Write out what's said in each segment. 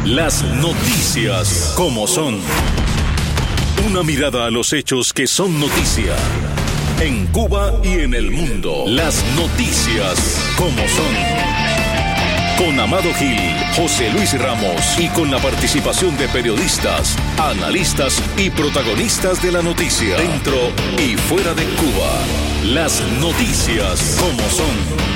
Las noticias como son. Una mirada a los hechos que son noticia. En Cuba y en el mundo. Las noticias como son. Con Amado Gil, José Luis Ramos y con la participación de periodistas, analistas y protagonistas de la noticia. Dentro y fuera de Cuba. Las noticias como son.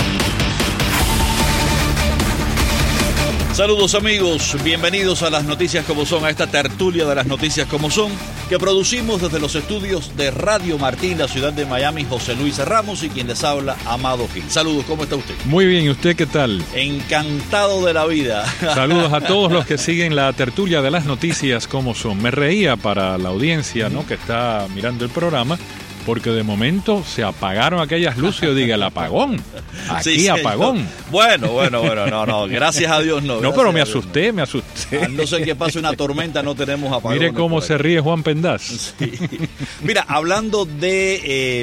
Saludos amigos, bienvenidos a las noticias como son, a esta tertulia de las noticias como son, que producimos desde los estudios de Radio Martín, la ciudad de Miami, José Luis Ramos y quien les habla, Amado Gil. Saludos, ¿cómo está usted? Muy bien, ¿y usted qué tal? Encantado de la vida. Saludos a todos los que siguen la tertulia de las noticias como son. Me reía para la audiencia, ¿no?, que está mirando el programa, porque de momento se apagaron aquellas luces. Yo diga, el apagón. Aquí sí, apagón. Bueno, no, gracias a Dios no. No, pero me asusté. A no ser que pase una tormenta, no tenemos apagón. Mire cómo se ríe Juan Pendaz. Sí. Mira, hablando de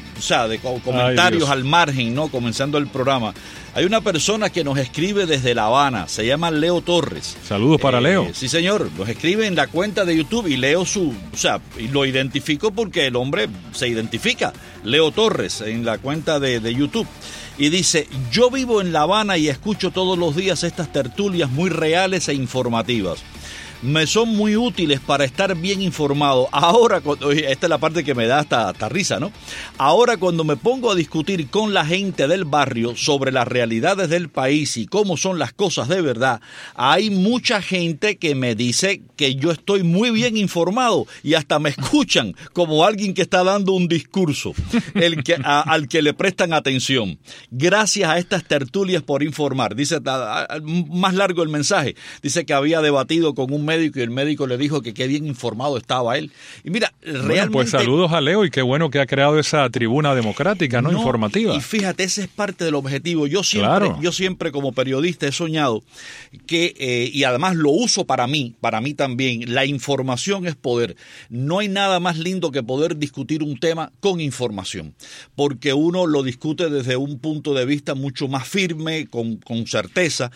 comentarios al margen, ¿no? Comenzando el programa. Hay una persona que nos escribe desde La Habana, se llama Leo Torres. Saludos para Leo. Sí, señor, nos escribe en la cuenta de YouTube y leo y lo identifico porque el hombre se identifica, Leo Torres, en la cuenta de YouTube. Y dice, yo vivo en La Habana y escucho todos los días estas tertulias muy reales e informativas. Me son muy útiles para estar bien informado. Ahora, esta es la parte que me da hasta risa, ¿no? Ahora cuando me pongo a discutir con la gente del barrio sobre las realidades del país y cómo son las cosas de verdad, hay mucha gente que me dice que yo estoy muy bien informado y hasta me escuchan como alguien que está dando un discurso al que le prestan atención. Gracias a estas tertulias por informar. Dice, más largo el mensaje, dice que había debatido con un médico y el médico le dijo que qué bien informado estaba él. Y mira, realmente... Bueno, pues saludos a Leo y qué bueno que ha creado esa tribuna democrática, ¿no? Informativa. Y fíjate, ese es parte del objetivo. Yo siempre como periodista he soñado que, y además lo uso para mí también, la información es poder. No hay nada más lindo que poder discutir un tema con información, porque uno lo discute desde un punto de vista mucho más firme, con certeza.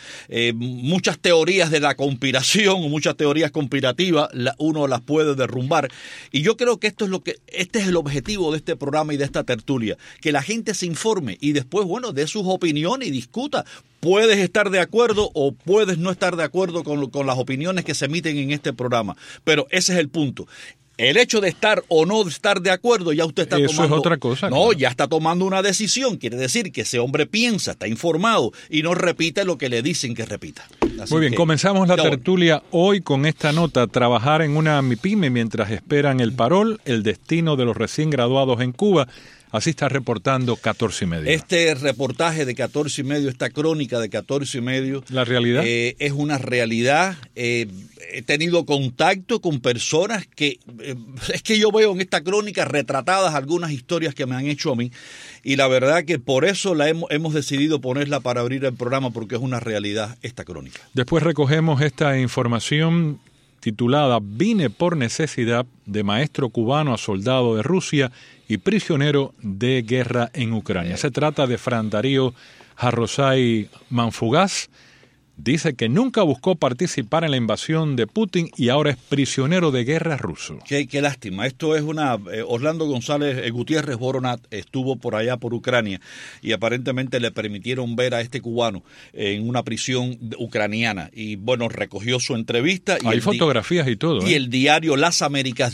Muchas teorías de la conspiración, muchas teorías conspirativas, uno las puede derrumbar. Y yo creo que este es el objetivo de este programa y de esta tertulia, que la gente se informe y después, dé sus opiniones y discuta. Puedes estar de acuerdo o puedes no estar de acuerdo con las opiniones que se emiten en este programa, pero ese es el punto. El hecho de estar o no estar de acuerdo, ya usted está tomando... Eso es otra cosa. No, ya está tomando una decisión. Quiere decir que ese hombre piensa, está informado y no repite lo que le dicen que repita. Así muy bien, comenzamos la tertulia hoy con esta nota. Trabajar en una MIPYME mientras esperan el parol, el destino de los recién graduados en Cuba. Así está reportando 14 y medio. Este reportaje de 14 y medio, esta crónica de 14 y medio... ¿La realidad? Es una realidad. He tenido contacto con personas que... es que yo veo en esta crónica retratadas algunas historias que me han hecho a mí. Y la verdad que por eso hemos decidido ponerla para abrir el programa, porque es una realidad esta crónica. Después recogemos esta información titulada Vine por necesidad, de maestro cubano a soldado de Rusia y prisionero de guerra en Ucrania. Se trata de Fran Darío Jarrosay Manfugaz. Dice que nunca buscó participar en la invasión de Putin y ahora es prisionero de guerra ruso. Qué lástima. Esto es Orlando González Gutiérrez Boronat estuvo por allá por Ucrania y aparentemente le permitieron ver a este cubano en una prisión ucraniana. Y recogió su entrevista. Y hay fotografías y todo. Y el diario Las Américas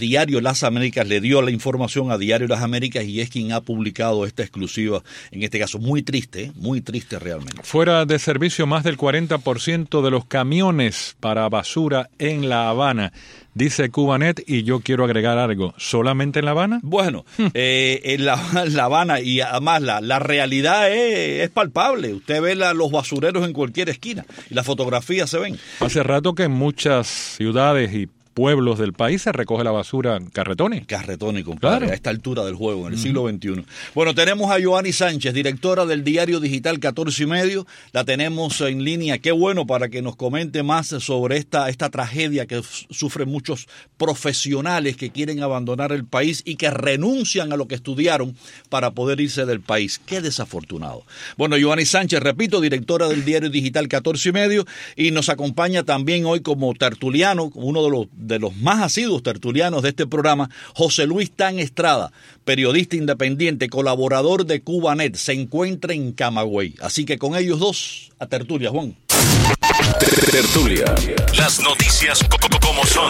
le dio la información a Diario Las Américas y es quien ha publicado esta exclusiva, en este caso. Muy triste realmente. Fuera de servicio, más del 40% de los camiones para basura en La Habana, dice Cubanet, y yo quiero agregar algo, ¿solamente en La Habana? Bueno, en La Habana, y además la realidad es palpable. Usted ve los basureros en cualquier esquina y las fotografías se ven. Hace rato que en muchas ciudades y pueblos del país se recoge la basura en carretones. Carretones, compadre, Claro. a esta altura del juego, en el siglo XXI. Bueno, tenemos a Yoani Sánchez, directora del diario digital 14 y medio. La tenemos en línea. Qué bueno para que nos comente más sobre esta tragedia que sufren muchos profesionales que quieren abandonar el país y que renuncian a lo que estudiaron para poder irse del país. Qué desafortunado. Bueno, Yoani Sánchez, repito, directora del diario digital 14 y medio, y nos acompaña también hoy como tertuliano, uno de los más asiduos tertulianos de este programa, José Luis Tan Estrada, periodista independiente, colaborador de Cubanet, se encuentra en Camagüey. Así que con ellos dos, a tertulia, Juan. Tertulia. Las noticias como son.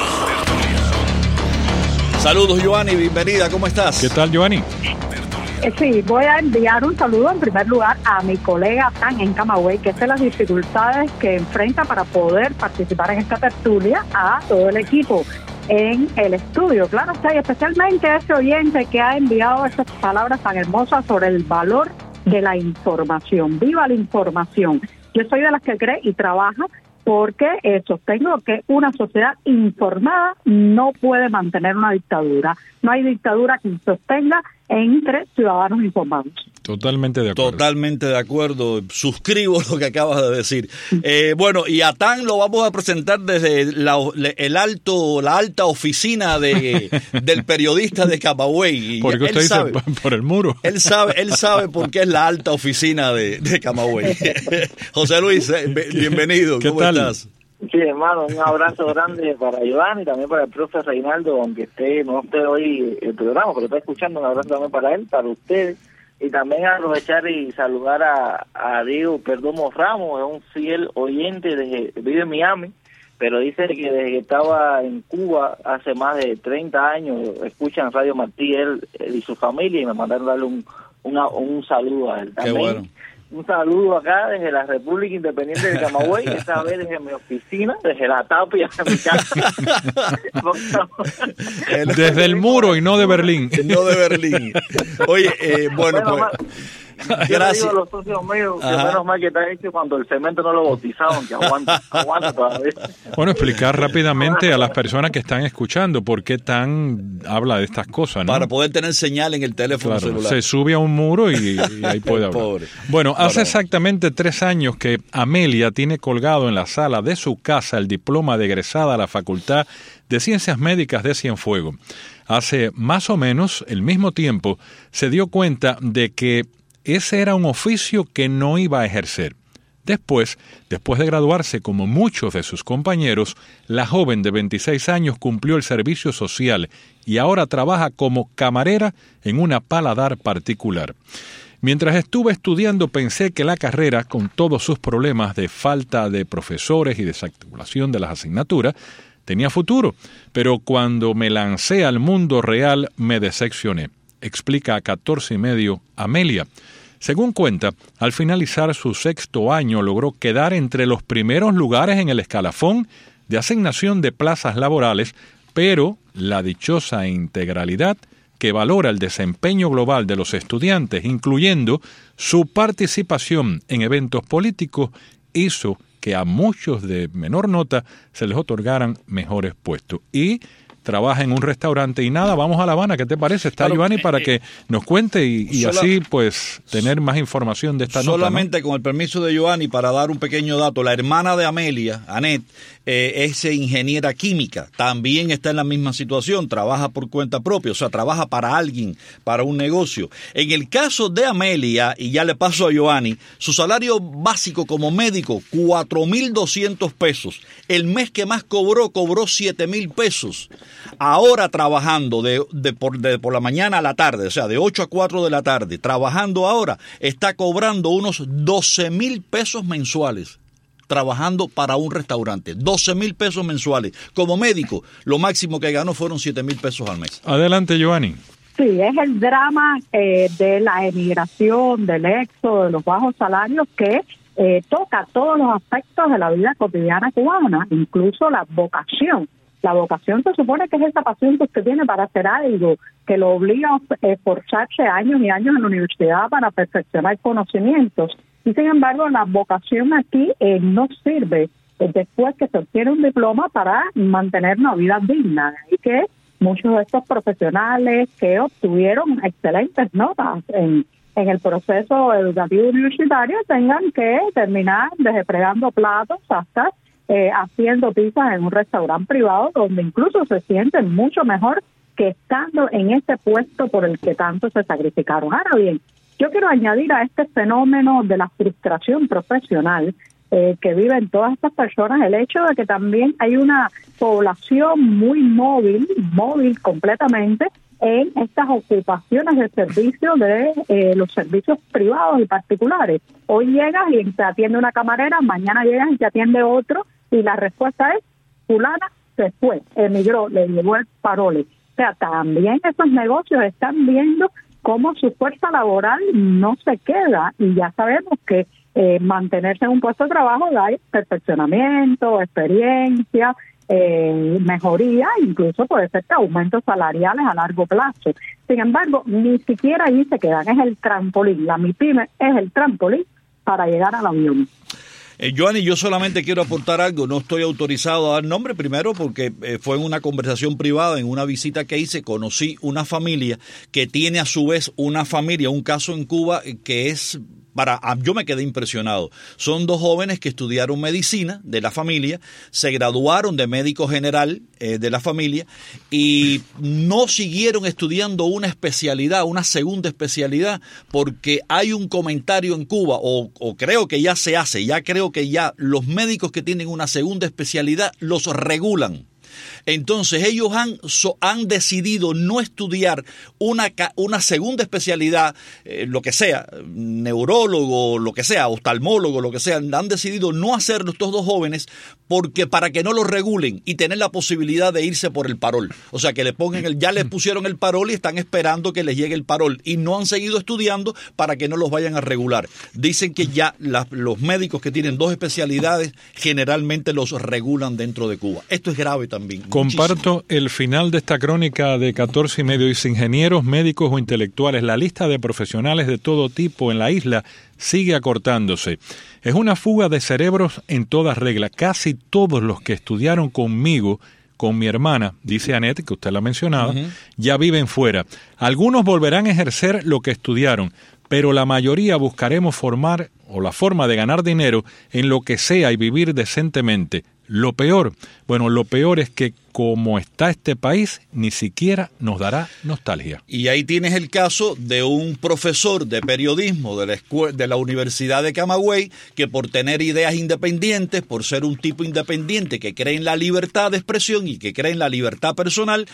Saludos, Yoani, bienvenida, ¿cómo estás? ¿Qué tal, Yoani? Sí, voy a enviar un saludo en primer lugar a mi colega Tan en Camagüey, que es de las dificultades que enfrenta para poder participar en esta tertulia, a todo el equipo en el estudio. Claro está, y especialmente a ese oyente que ha enviado esas palabras tan hermosas sobre el valor de la información. ¡Viva la información! Yo soy de las que cree y trabaja porque sostengo que una sociedad informada no puede mantener una dictadura. No hay dictadura que sostenga entre ciudadanos informados. Totalmente de acuerdo. Totalmente de acuerdo. Suscribo lo que acabas de decir. Bueno, y a Tan lo vamos a presentar desde la alta oficina del periodista de Camagüey. Porque usted dice sabe, por el muro. Él sabe por qué es la alta oficina de Camagüey. José Luis, bienvenido. ¿Qué ¿Cómo tal? estás? Sí, hermano, un abrazo grande para Iván y también para el profe Reinaldo, aunque no esté hoy el programa, pero está escuchando. Un abrazo también para él, para ustedes, y también aprovechar y saludar a Diego Perdomo Ramos, es un fiel oyente, vive en Miami, pero dice que desde que estaba en Cuba hace más de 30 años escuchan Radio Martí, él y su familia, y me mandaron darle un saludo a él. Qué También, bueno. un saludo acá desde la República Independiente de Camagüey, esta vez desde mi oficina, desde la tapia de mi casa. Desde el muro y no de Berlín. No de Berlín. Oye, bueno, pues... Yo Gracias. le digo a los socios míos que Ajá. menos mal que está hecho cuando el cemento no lo bautizaron, que aguanta todavía. Bueno, explicar rápidamente a las personas que están escuchando por qué Tan habla de estas cosas, ¿no? Para poder tener señal en el teléfono Claro, celular. se sube a un muro y ahí puede hablar. Pobre. Bueno, hace Bueno. exactamente 3 años que Amelia tiene colgado en la sala de su casa el diploma de egresada a la Facultad de Ciencias Médicas de Cienfuegos. Hace más o menos el mismo tiempo se dio cuenta de que ese era un oficio que no iba a ejercer. Después de graduarse como muchos de sus compañeros, la joven de 26 años cumplió el servicio social y ahora trabaja como camarera en una paladar particular. Mientras estuve estudiando pensé que la carrera, con todos sus problemas de falta de profesores y desarticulación de las asignaturas, tenía futuro, pero cuando me lancé al mundo real me decepcioné, explica a 14 y medio Amelia. Según cuenta, al finalizar su 6º año logró quedar entre los primeros lugares en el escalafón de asignación de plazas laborales, pero la dichosa integralidad que valora el desempeño global de los estudiantes, incluyendo su participación en eventos políticos, hizo que a muchos de menor nota se les otorgaran mejores puestos. Y trabaja en un restaurante y nada, vamos a La Habana, ¿qué te parece? Está Claro, Yoani para que nos cuente y así pues tener más información de esta nota, ¿no? Solamente con el permiso de Yoani, para dar un pequeño dato, la hermana de Amelia, Anet, es ingeniera química, también está en la misma situación, trabaja por cuenta propia, o sea, trabaja para alguien, para un negocio. En el caso de Amelia, y ya le paso a Yoani, su salario básico como médico, 4,200 pesos. El mes que más cobró 7,000 pesos. Ahora trabajando por la mañana a la tarde, o sea, de 8 a 4 de la tarde, trabajando ahora, está cobrando unos 12,000 pesos mensuales. Trabajando para un restaurante, 12,000 pesos mensuales. Como médico, lo máximo que ganó fueron 7,000 pesos al mes. Adelante, Yoani. Sí, es el drama de la emigración, del éxodo, de los bajos salarios que toca todos los aspectos de la vida cotidiana cubana, incluso la vocación. La vocación se supone que es esa pasión que usted tiene para hacer algo, que lo obliga a esforzarse años y años en la universidad para perfeccionar conocimientos. Y sin embargo, la vocación aquí no sirve después que se obtiene un diploma para mantener una vida digna. Y que muchos de estos profesionales que obtuvieron excelentes notas en el proceso educativo universitario tengan que terminar desde fregando platos hasta haciendo pizzas en un restaurante privado, donde incluso se sienten mucho mejor que estando en ese puesto por el que tanto se sacrificaron. Ahora bien, yo quiero añadir a este fenómeno de la frustración profesional que viven todas estas personas, el hecho de que también hay una población muy móvil completamente en estas ocupaciones de servicio de los servicios privados y particulares. Hoy llegas y te atiende una camarera, mañana llegas y te atiende otro, y la respuesta es, fulana se fue, emigró, le llevó el parole. O sea, también esos negocios están viendo cómo su fuerza laboral no se queda, y ya sabemos que mantenerse en un puesto de trabajo da perfeccionamiento, experiencia, mejoría, incluso puede ser que aumentos salariales a largo plazo. Sin embargo, ni siquiera ahí se quedan, es el trampolín, la MIPYME es el trampolín para llegar al avión. Joanny, yo solamente quiero aportar algo, no estoy autorizado a dar nombre, primero porque fue en una conversación privada, en una visita que hice, conocí una familia que tiene a su vez una familia, un caso en Cuba que es... yo me quedé impresionado. Son dos jóvenes que estudiaron medicina de la familia, se graduaron de médico general de la familia y no siguieron estudiando una especialidad, una segunda especialidad, porque hay un comentario en Cuba, o creo que ya se hace, creo que ya los médicos que tienen una segunda especialidad los regulan. Entonces ellos han decidido no estudiar una segunda especialidad, lo que sea, neurólogo, lo que sea, oftalmólogo, lo que sea, han decidido no hacerlo estos dos jóvenes porque para que no los regulen y tener la posibilidad de irse por el parol. O sea, que le pongan ya les pusieron el parol y están esperando que les llegue el parol y no han seguido estudiando para que no los vayan a regular. Dicen que ya los médicos que tienen dos especialidades generalmente los regulan dentro de Cuba. Esto es grave también. Comparto el final de esta crónica de 14 y medio. Dice: ingenieros, médicos o intelectuales, la lista de profesionales de todo tipo en la isla sigue acortándose. Es una fuga de cerebros en toda regla. Casi todos los que estudiaron conmigo, con mi hermana, dice Annette, que usted la mencionaba, ya viven fuera. Algunos volverán a ejercer lo que estudiaron, pero la mayoría buscaremos formar o la forma de ganar dinero en lo que sea y vivir decentemente. Lo peor es que como está este país, ni siquiera nos dará nostalgia. Y ahí tienes el caso de un profesor de periodismo de la Universidad de Camagüey, que por tener ideas independientes, por ser un tipo independiente que cree en la libertad de expresión y que cree en la libertad personal,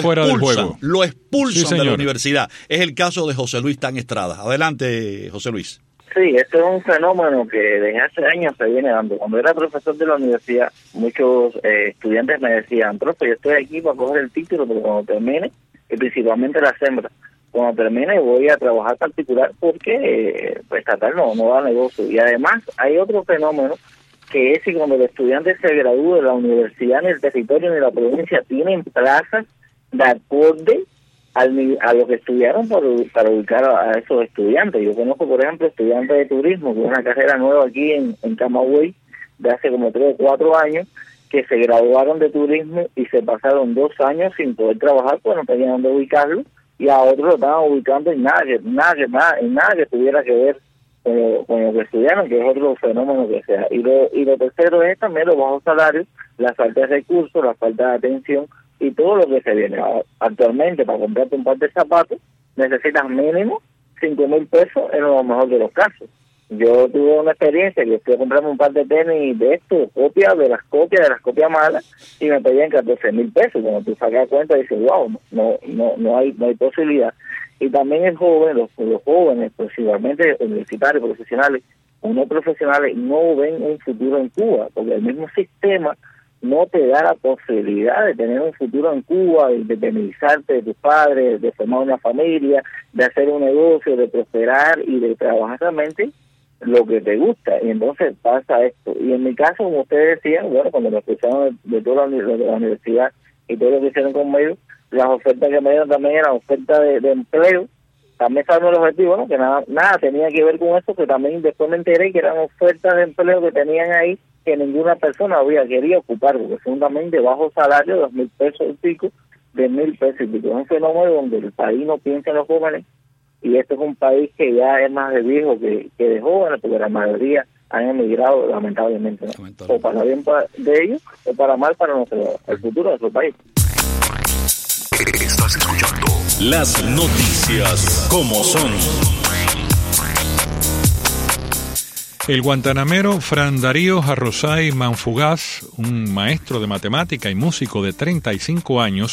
lo expulsan de la universidad. Es el caso de José Luis Tan Estrada. Adelante, José Luis. Sí, esto es un fenómeno que desde hace años se viene dando. Cuando era profesor de la universidad, muchos estudiantes me decían: profe, yo estoy aquí para coger el título, pero cuando termine, y principalmente las hembras, cuando termine voy a trabajar particular porque estatal no da negocio. Y además hay otro fenómeno, que es que cuando el estudiante se gradúa de la universidad, en el territorio, en la provincia, tienen plazas de acorde a los que estudiaron para ubicar a esos estudiantes. Yo conozco, por ejemplo, estudiantes de turismo, que es una carrera nueva aquí en Camagüey, de hace como 3 o 4 años, que se graduaron de turismo y se pasaron 2 años sin poder trabajar, pues no tenían dónde ubicarlo, y a otros lo estaban ubicando en nada que tuviera que ver con lo que estudiaron, que es otro fenómeno que sea. Y lo tercero es también los bajos salarios, la falta de recursos, la falta de atención, y todo lo que se viene. Actualmente, para comprarte un par de zapatos, necesitas mínimo 5,000 pesos en lo mejor de los casos. Yo tuve una experiencia que fui a comprarme un par de tenis de esto, copias de las copias malas, y me pedían 14,000 pesos. Cuando tú sacas cuenta, dices, wow, no hay posibilidad. Y también los jóvenes, principalmente universitarios, profesionales o no profesionales, no ven un futuro en Cuba, porque el mismo sistema no te da la posibilidad de tener un futuro en Cuba, de independizarte de tus padres, de formar una familia, de hacer un negocio, de prosperar y de trabajar realmente lo que te gusta. Y entonces pasa esto. Y en mi caso, como ustedes decían, cuando me escucharon de toda la universidad y todo lo que hicieron conmigo, las ofertas que me dieron también eran ofertas de empleo. También saben el objetivo, ¿no? Que nada tenía que ver con eso, que también después me enteré que eran ofertas de empleo que tenían ahí que ninguna persona había querido ocupar, porque son también de bajo salario, 2.000 pesos y pico, 10.000 pesos y pico. Es un fenómeno donde el país no piensa en los jóvenes, y este es un país que ya es más de viejos que de jóvenes, porque la mayoría han emigrado lamentablemente, ¿no? O para bien de ellos, o para mal para el futuro de nuestro país. Estás escuchando las noticias como son. El guantanamero Fran Darío Arrozay Manfugaz, un maestro de matemática y músico de 35 años,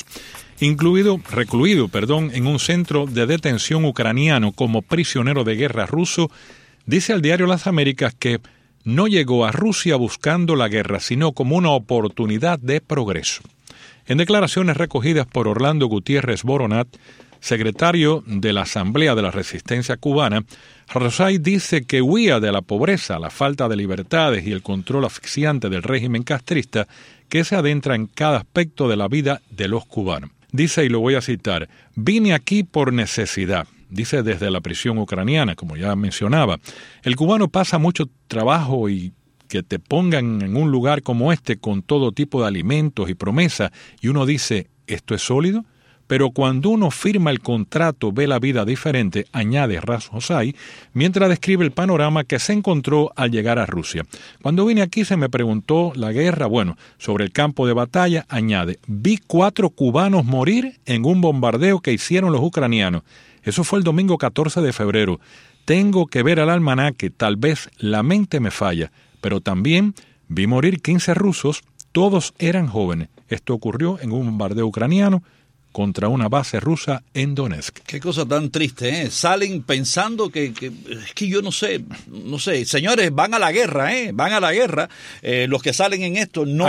recluido en un centro de detención ucraniano como prisionero de guerra ruso, dice al diario Las Américas que no llegó a Rusia buscando la guerra, sino como una oportunidad de progreso. En declaraciones recogidas por Orlando Gutiérrez Boronat, secretario de la Asamblea de la Resistencia Cubana, Arrozay dice que huía de la pobreza, la falta de libertades y el control asfixiante del régimen castrista que se adentra en cada aspecto de la vida de los cubanos. Dice, y lo voy a citar, «Vine aquí por necesidad». Dice desde la prisión ucraniana, como ya mencionaba. El cubano pasa mucho trabajo y que te pongan en un lugar como este con todo tipo de alimentos y promesas, y uno dice, ¿esto es sólido? Pero cuando uno firma el contrato ve la vida diferente, añade Arrozay, mientras describe el panorama que se encontró al llegar a Rusia. Cuando vine aquí se me preguntó la guerra, sobre el campo de batalla, añade, vi 4 cubanos morir en un bombardeo que hicieron los ucranianos. Eso fue el domingo 14 de febrero. Tengo que ver al almanaque, tal vez la mente me falla, pero también vi morir 15 rusos, todos eran jóvenes. Esto ocurrió en un bombardeo ucraniano contra una base rusa en Donetsk. Qué cosa tan triste, ¿eh? Salen pensando que es que yo no sé, señores, van a la guerra, van a la guerra. Los que salen en esto no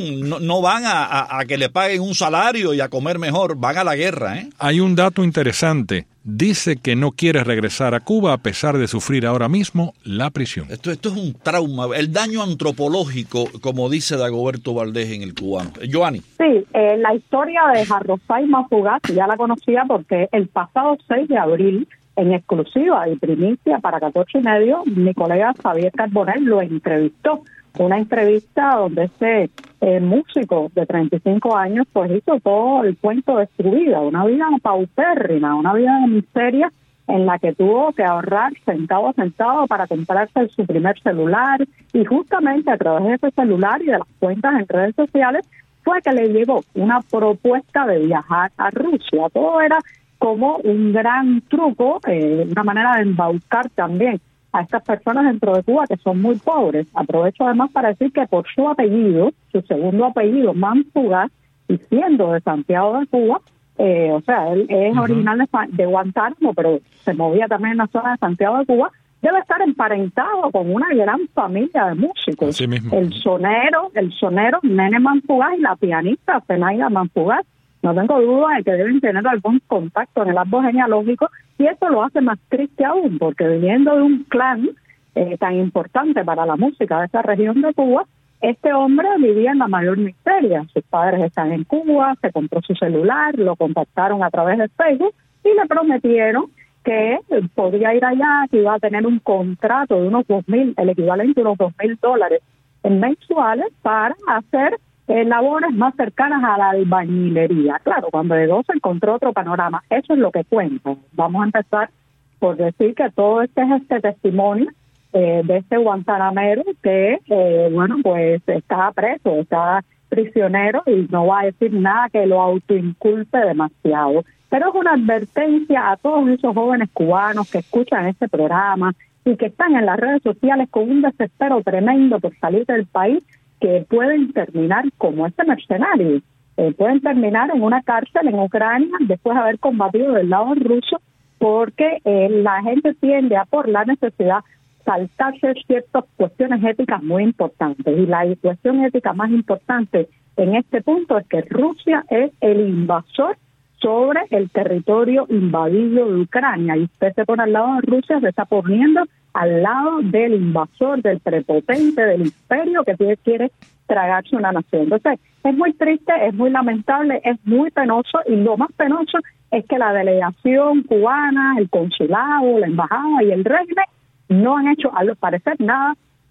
van a que le paguen un salario y a comer mejor, van a la guerra, ¿eh? Hay un dato interesante. Dice que no quiere regresar a Cuba a pesar de sufrir ahora mismo la prisión. Esto es un trauma, el daño antropológico, como dice Dagoberto Valdés en El Cubano. Joanny. Sí, la historia de Arrozay Manfugaz ya la conocía porque el pasado 6 de abril, en exclusiva y primicia para 14 y medio, mi colega Xavier Carbonell lo entrevistó. Una entrevista donde ese músico de 35 años pues hizo todo el cuento de su vida, una vida paupérrima, una vida de miseria en la que tuvo que ahorrar centavo a centavo para comprarse su primer celular, y justamente a través de ese celular y de las cuentas en redes sociales fue que le llegó una propuesta de viajar a Rusia. Todo era como un gran truco, una manera de embaucar también a estas personas dentro de Cuba que son muy pobres. Aprovecho además para decir que por su apellido, su segundo apellido, Manfugaz, y siendo de Santiago de Cuba, él es original de Guantánamo, pero se movía también en la zona de Santiago de Cuba, debe estar emparentado con una gran familia de músicos. Así mismo. El sonero Nene Manfugaz y la pianista Zenaida Manfugaz. No tengo duda de que deben tener algún contacto en el árbol genealógico, y eso lo hace más triste aún, porque viniendo de un clan tan importante para la música de esa región de Cuba, este hombre vivía en la mayor miseria. Sus padres están en Cuba, se compró su celular, lo contactaron a través de Facebook y le prometieron que podía ir allá, que iba a tener un contrato de unos $2,000, el equivalente a unos $2,000 mensuales, para hacer labores más cercanas a la albañilería. Claro, cuando llegó se encontró otro panorama. Eso es lo que cuenta. Vamos a empezar por decir que todo este es este testimonio de este guantanamero que, pues está preso, está prisionero, y no va a decir nada que lo autoinculpe demasiado. Pero es una advertencia a todos esos jóvenes cubanos que escuchan este programa y que están en las redes sociales con un desespero tremendo por salir del país, que pueden terminar como este mercenario. Pueden terminar en una cárcel en Ucrania después de haber combatido del lado ruso, porque la gente tiende a, por la necesidad, saltarse ciertas cuestiones éticas muy importantes. Y la cuestión ética más importante en este punto es que Rusia es el invasor sobre el territorio invadido de Ucrania, y usted se pone al lado de Rusia, se está poniendo al lado del invasor, del prepotente, del imperio que quiere tragarse una nación. Entonces, es muy triste, es muy lamentable, es muy penoso, y lo más penoso es que la delegación cubana, el consulado, la embajada y el régimen no han hecho, al parecer, nada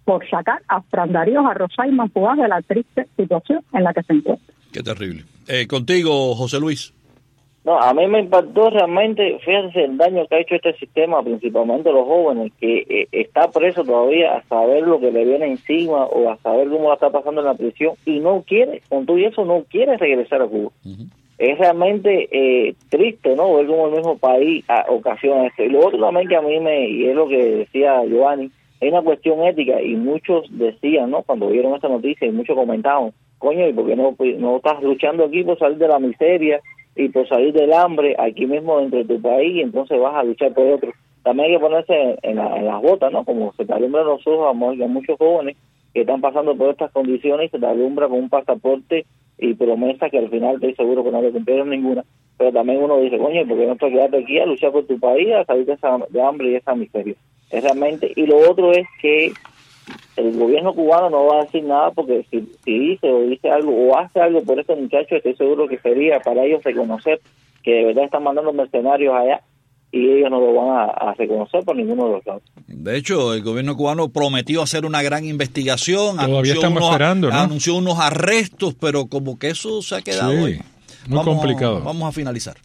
por sacar a Fran Darío Arrozay Mampúa de la triste situación en la que se encuentra. Qué terrible. Contigo, José Luis. No, a mí me impactó realmente, fíjense el daño que ha hecho este sistema, principalmente los jóvenes, que está preso todavía a saber lo que le viene encima o a saber cómo la está pasando en la prisión y no quiere, con todo eso no quiere regresar a Cuba. Uh-huh. Es realmente triste, ¿no? Ver cómo el mismo país ocasiona esto. Y lo otro también que a mí y es lo que decía Giovanni, es una cuestión ética y muchos decían, ¿no? Cuando vieron esta noticia y muchos comentaban, coño, ¿y por qué no estás luchando aquí por salir de la miseria y por salir del hambre aquí mismo dentro de tu país y entonces vas a luchar por otro? También hay que ponerse en las botas, ¿no? Como se te alumbra los ojos a muchos jóvenes que están pasando por estas condiciones y se te alumbra con un pasaporte y promesa que al final estoy seguro que no le cumplieron ninguna, pero también uno dice, coño, ¿por qué no te quedaste aquí a luchar por tu país, a salir de hambre y esa miseria? Es realmente, y lo otro es que el gobierno cubano no va a decir nada porque si dice o dice algo o hace algo por estos muchachos, estoy seguro que sería para ellos reconocer que de verdad están mandando mercenarios allá y ellos no lo van a reconocer por ninguno de los lados. De hecho, el gobierno cubano prometió hacer una gran investigación, todavía estamos esperando, ¿no? Anunció unos arrestos, pero como que eso se ha quedado ahí. Muy complicado. Vamos a finalizar.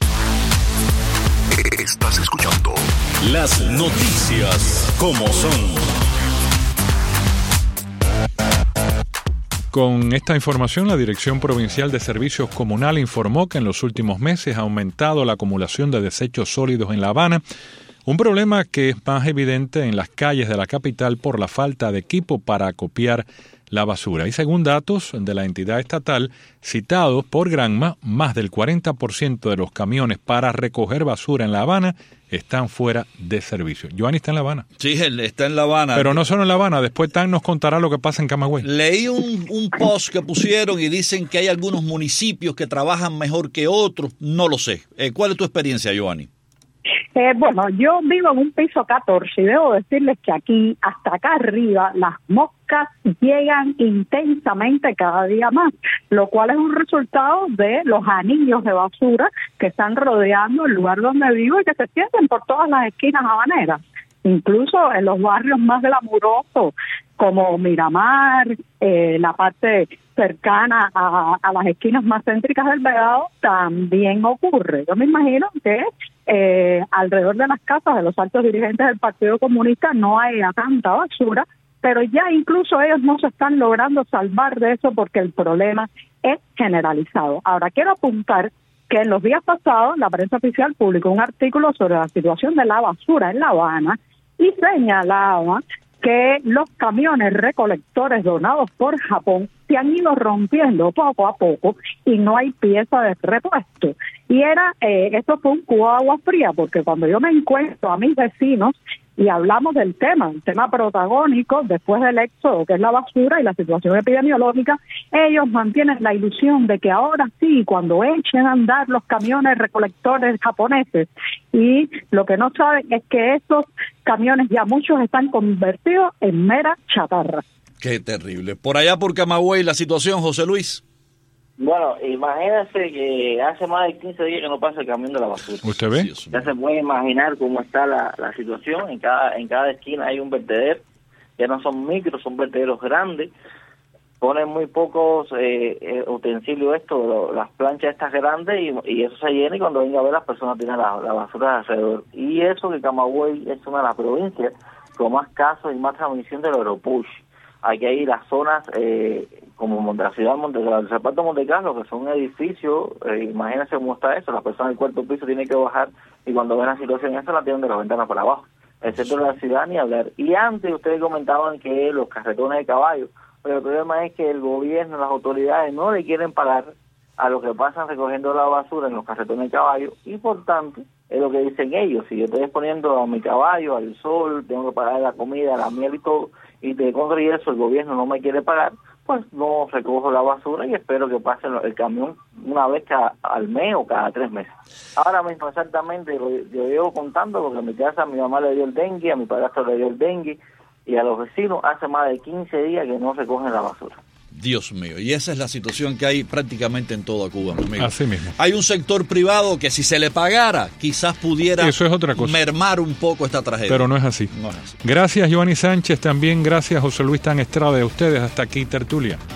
Estás escuchando las noticias como son. Con esta información, la Dirección Provincial de Servicios Comunales informó que en los últimos meses ha aumentado la acumulación de desechos sólidos en La Habana, un problema que es más evidente en las calles de la capital por la falta de equipo para acopiar la basura. Y según datos de la entidad estatal citados por Granma, más del 40% de los camiones para recoger basura en La Habana están fuera de servicio. Giovanni está en La Habana. Sí, él está en La Habana. Pero no solo en La Habana, después Tan nos contará lo que pasa en Camagüey. Leí un post que pusieron y dicen que hay algunos municipios que trabajan mejor que otros, no lo sé. ¿Cuál es tu experiencia, Giovanni? Bueno, yo vivo en un piso 14 y debo decirles que aquí, hasta acá arriba, las moscas llegan intensamente cada día más, lo cual es un resultado de los anillos de basura que están rodeando el lugar donde vivo y que se sienten por todas las esquinas habaneras, incluso en los barrios más glamurosos como Miramar, la parte cercana a las esquinas más céntricas del Vedado, también ocurre. Yo me imagino que alrededor de las casas de los altos dirigentes del Partido Comunista no hay tanta basura, pero ya incluso ellos no se están logrando salvar de eso porque el problema es generalizado. Ahora, quiero apuntar que en los días pasados la prensa oficial publicó un artículo sobre la situación de la basura en La Habana y señalaba que los camiones recolectores donados por Japón se han ido rompiendo poco a poco y no hay pieza de repuesto. Y esto fue un cubo de agua fría, porque cuando yo me encuentro a mis vecinos y hablamos del tema, un tema protagónico después del éxodo, que es la basura y la situación epidemiológica, ellos mantienen la ilusión de que ahora sí, cuando echen a andar los camiones recolectores japoneses, y lo que no saben es que esos camiones ya muchos están convertidos en mera chatarra. Qué terrible. Por allá por Camagüey, la situación, José Luis. Bueno, imagínense que hace más de 15 días que no pasa el camión de la basura. ¿Usted ve? Ya se puede imaginar cómo está la situación. En cada esquina hay un vertedero. Ya no son micros, son vertederos grandes. Ponen muy pocos utensilios las planchas estas grandes y eso se llena y cuando venga a ver las personas tienen la basura alrededor. Y eso que Camagüey es una de las provincias con más casos y más transmisión del Oropuch. Aquí hay las zonas como la ciudad de Montecarlo, el Zapato Montecarlo, que son edificios, imagínense cómo está eso, las personas del cuarto piso tienen que bajar y cuando ven la situación esa la tienen de las ventanas para abajo, excepto la ciudad ni hablar. Y antes ustedes comentaban que los carretones de caballo, pero el problema es que el gobierno, las autoridades no le quieren pagar a los que pasan recogiendo la basura en los carretones de caballo y por tanto es lo que dicen ellos, si yo estoy exponiendo a mi caballo al sol, tengo que pagar la comida, la miel y todo, y de contra y eso el gobierno no me quiere pagar, pues no recojo la basura y espero que pase el camión una vez al mes o cada 3 meses. Ahora mismo exactamente yo llevo contando porque en mi casa a mi mamá le dio el dengue, a mi padrastro le dio el dengue y a los vecinos hace más de 15 días que no recogen la basura. Dios mío, y esa es la situación que hay prácticamente en toda Cuba, mi amigo. Así mismo. Hay un sector privado que si se le pagara, quizás pudiera Eso es otra cosa. mermar un poco esta tragedia. Pero no es así. No es así. Gracias, Giovanni Sánchez. También gracias, José Luis Tan Estrada. De ustedes, hasta aquí, tertulia.